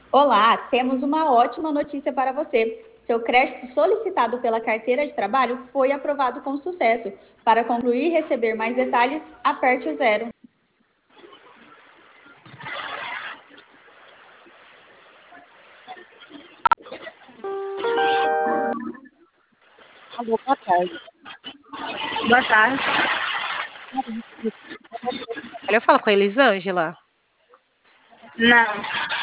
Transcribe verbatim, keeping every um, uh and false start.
Olá, temos uma ótima notícia para você. Seu crédito solicitado pela carteira de trabalho foi aprovado com sucesso. Para concluir e receber mais detalhes, aperte o zero. Alô, boa tarde. Boa tarde. Eu falo com a Elisângela? Não.